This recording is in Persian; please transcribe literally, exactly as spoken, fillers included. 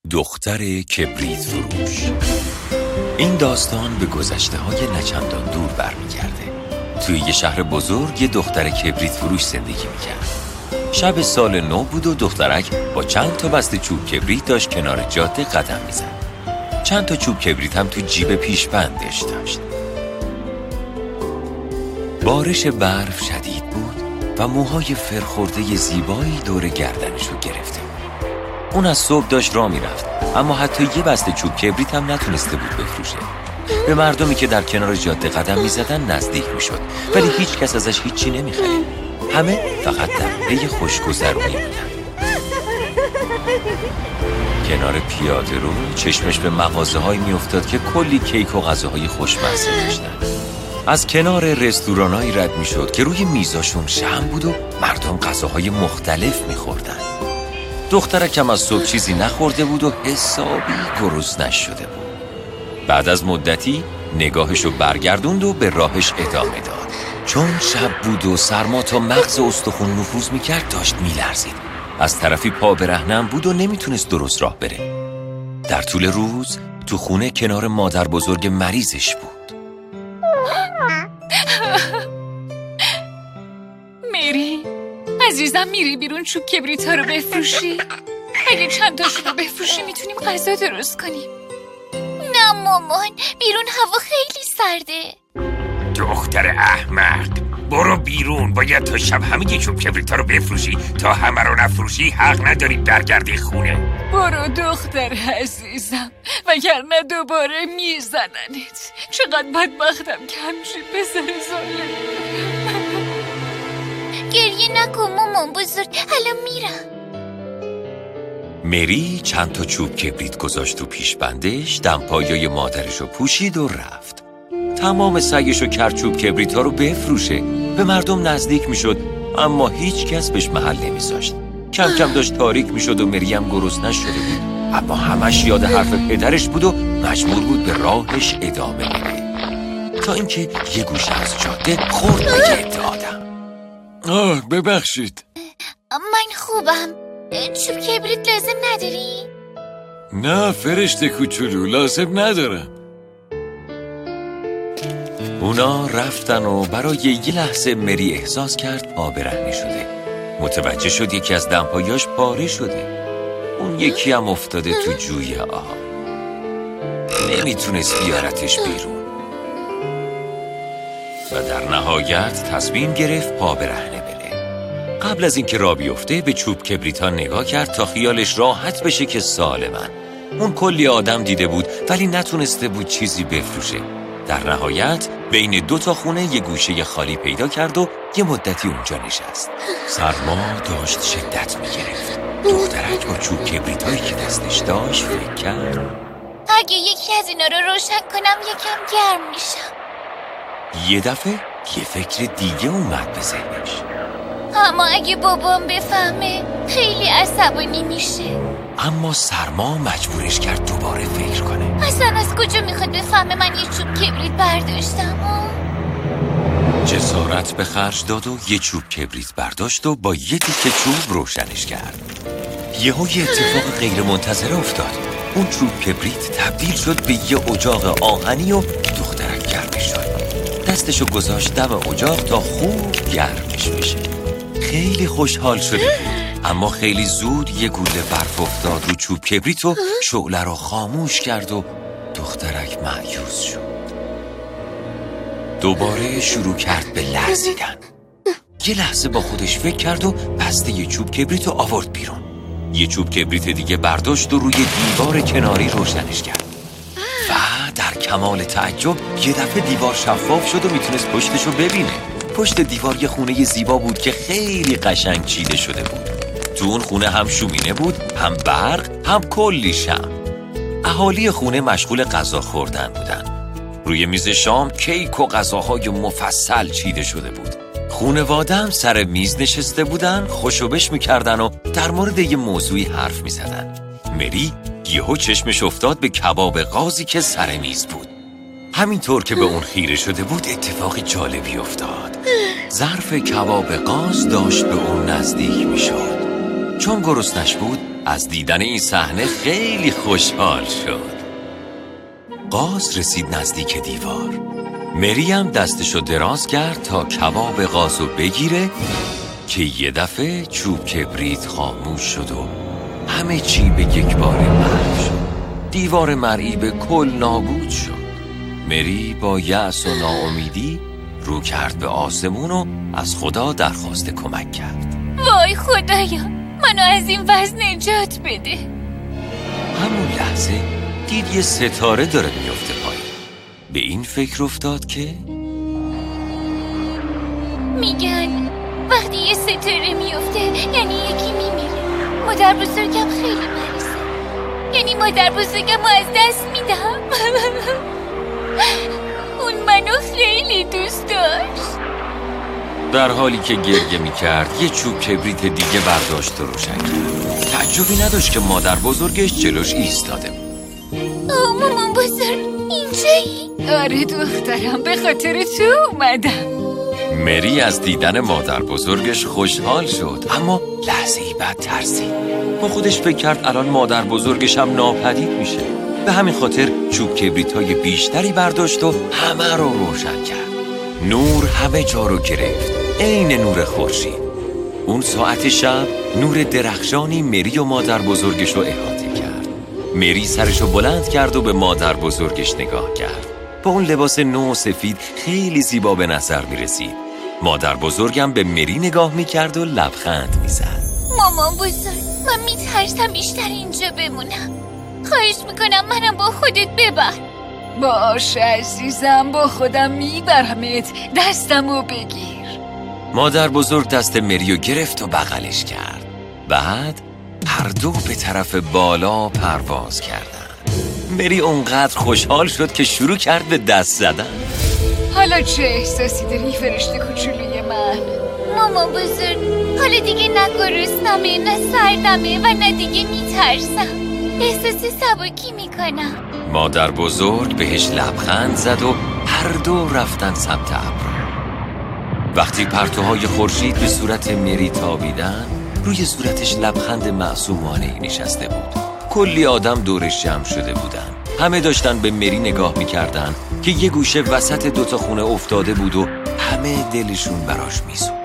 دختر کبریت فروش. این داستان به گذشته های نچندان دور برمیگرده. توی یه شهر بزرگ یه دختر کبریت فروش زندگی میکرد. شب سال نو بود و دخترک با چند تا بسته چوب کبریت داشت کنار جاده قدم میزد. چند تا چوب کبریت هم تو جیب پیشبندش داشت. بارش برف شدید بود و موهای فرخورده زیبایی دور گردنشو گرفته بود. اون از صبح داشت راه میرفت، اما حتی یه بسته چوب کبریت هم نتونسته بود بفروشه. به مردمی که در کنار جاده قدم میزدن نزدیک میشد، ولی هیچ کس ازش هیچی نمیخرید. همه فقط در پی خوشگذرونی بودن. کنار پیاده رو چشمش به مغازه هایی میافتاد که کلی کیک و غذاهای خوشمزه داشتن. از کنار رستورانایی رد میشد که روی میزاشون شمع بود و مردم غذاهای مختلف میخوردن. دخترکم از صبح چیزی نخورده بود و حسابی گرسنه شده بود. بعد از مدتی نگاهشو برگردوند و به راهش ادامه داد. چون شب بود و سرما تا مغز استخون نفوذ میکرد داشت میلرزید. از طرفی پا برهنه بود و نمیتونست درست راه بره. در طول روز تو خونه کنار مادر بزرگ مریضش بود. مری عزیزم، میری بیرون چوب کبریت ها رو بفروشی؟ اگه چند تاشو رو بفروشی میتونیم غذا درست کنیم. نه مامان، بیرون هوا خیلی سرده. دختر احمق، برو بیرون. باید تا شب همه چوب کبریت ها رو بفروشی. تا همه رو نفروشی حق نداری برگردی خونه. برو دختر عزیزم، وگرنه دوباره میزننت. چقدر بدبختم که همیشه پسر ظالم. گریه نکن مامان بزرگ، الان میرم. مری چند تا چوب کبریت گذاشت تو پیشبندش، دمپایای مادرشو پوشید و رفت. تمام سعیشو کرد چوب کبریت ها رو بفروشه. به مردم نزدیک میشد، اما هیچ کس بهش محل نمیذاشت. کم کم داشت تاریک میشد و مری هم گرسنه شده بود، اما همش یاد حرف پدرش بود و مجبور بود به راهش ادامه بده. تا اینکه یه گوشه از جاده خورد به یه عده آدم. آه ببخشید. من خوبم. چوب کبریت لازم نداری؟ نه فرشته کوچولو، لازم ندارم. اونا رفتن و برای یه لحظه مری احساس کرد پا برهنه شده. متوجه شد یکی از دمپایاش پاره شده. اون یکی هم افتاده تو جوی آب. نمیتونست بیارتش بیرون و در نهایت تصمیم گرفت پا برهنه بره. قبل از اینکه راه بیفته به چوب کبریت ها نگاه کرد تا خیالش راحت بشه که سالمن. اون کلی آدم دیده بود ولی نتونسته بود چیزی بفروشه. در نهایت بین دو تا خونه یه گوشه خالی پیدا کرد و یه مدتی اونجا نشست. سرما داشت شدت میگرفت. دخترک با چوب کبریت هایی که دستش داشت فکر کرد اگه یکی از اینا رو روشن کنم یکم گرم میشم. یه دفعه یه فکر دیگه اومد به ذهنش. اما اگه بابام بفهمه خیلی عصبانی میشه. اما سرما مجبورش کرد دوباره فکر کنه. اصلا از کجا میخواد بفهمه من یه چوب کبریت برداشتم؟ جسارت به خرج داد و یه چوب کبریت برداشت و با یه تیکه چوب روشنش کرد. یهو یه اتفاق غیر منتظره افتاد. اون چوب کبریت تبدیل شد به یه اجاق آهنی و دخترک گرمش شد. دستشو گذاشت دم اجاق تا خوب گرمش بشه. خیلی خوشحال شده بود، اما خیلی زود یه گوله برف افتاد رو چوب کبریت و شعله رو خاموش کرد و دخترک مایوس شد. دوباره شروع کرد به لرزیدن. یه لحظه با خودش فکر کرد و بسته یه چوب کبریت رو آورد بیرون. یه چوب کبریت دیگه برداشت و روی دیوار کناری روشنش کرد و در کمال تعجب یه دفعه دیوار شفاف شد و میتونست پشتشو ببینه. پشت دیوار یه خونه زیبا بود که خیلی قشنگ چیده شده بود. تو اون خونه هم شومینه بود، هم برق، هم کلی شمع. اهالی خونه مشغول غذا خوردن بودن. روی میز شام کیک و غذاهای مفصل چیده شده بود. خونواده هم سر میز نشسته بودن، خوشوبش میکردن و در مورد یه موضوعی حرف میزدن. مری یهو چشمش افتاد به کباب قازی که سر میز بود. همینطور که به اون خیره شده بود اتفاقی جالبی افتاد. ظرف کباب قاز داشت به اون نزدیک میشد. چون گرسنش بود از دیدن این صحنه خیلی خوشحال شد. قاز رسید نزدیک دیوار. مری هم دستشو دراز کرد تا کباب قازو بگیره که یه دفعه چوب کبریت خاموش شد و همه چی به یک بار محو شد. دیوار مرئی به کل نابود شد. مری با یأس و ناامیدی رو کرد به آسمون و از خدا درخواست کمک کرد. وای خدایا، منو از این وضع نجات بده. همون لحظه دید یه ستاره داره میفته پایین. به این فکر افتاد که میگن وقتی یه ستاره میفته یعنی یکی میمیره. مادر بزرگم خیلی مریضه، یعنی مادر بزرگم رو از دست میدم. اون منو خیلی دوست داشت. در حالی که گریه میکرد یه چوب کبریت دیگه برداشت و روشن کرد. تعجبی نداشت که مادر بزرگش جلوش ایستاده بود. آه مامان بزرگ، اینجایی؟ آره دخترم، به خاطر تو اومدم. مری از دیدن مادر بزرگش خوشحال شد، اما لحظه ای بعد ترسید. با خودش فکر کرد الان مادر بزرگش هم ناپدید میشه. به همین خاطر چوب کبریت‌های بیشتری برداشت و همه رو روشن کرد. نور همه جا رو گرفت، عین نور خورشید. اون ساعت شب نور درخشانی مری و مادر بزرگش رو احاطه کرد. مری سرشو بلند کرد و به مادر بزرگش نگاه کرد. با اون لباس نو و سفید خیلی زیبا به نظر می رسید. مادر بزرگم به مری نگاه می کرد و لبخند می زد. مامان بزرگ، من میترسم بیشتر اینجا بمونم. خواهش میکنم منم با خودت ببر. باشه عزیزم، با خودم میبرمت. دستمو بگیر. مادر بزرگ دست مریو گرفت و بغلش کرد. بعد هر دو به طرف بالا پرواز کردن. مری اونقدر خوشحال شد که شروع کرد به دست زدن. حالا چه احساسی داری فرشته کوچولوی من؟ مامان بزرگ، حالا دیگه نه گرسنمه نه سردمه و نه دیگه میترسم. احساس سبکی میکنم. مادر بزرگ بهش لبخند زد و هر دو رفتن سمت ابر. وقتی پرتوهای خورشید به صورت مری تابیدن، روی صورتش لبخند معصومانه‌ای نشسته بود. کلی آدم دورش جمع شده بودن. همه داشتن به مری نگاه میکردن که یه گوشه وسط دوتا خونه افتاده بود و همه دلشون براش میسوخت.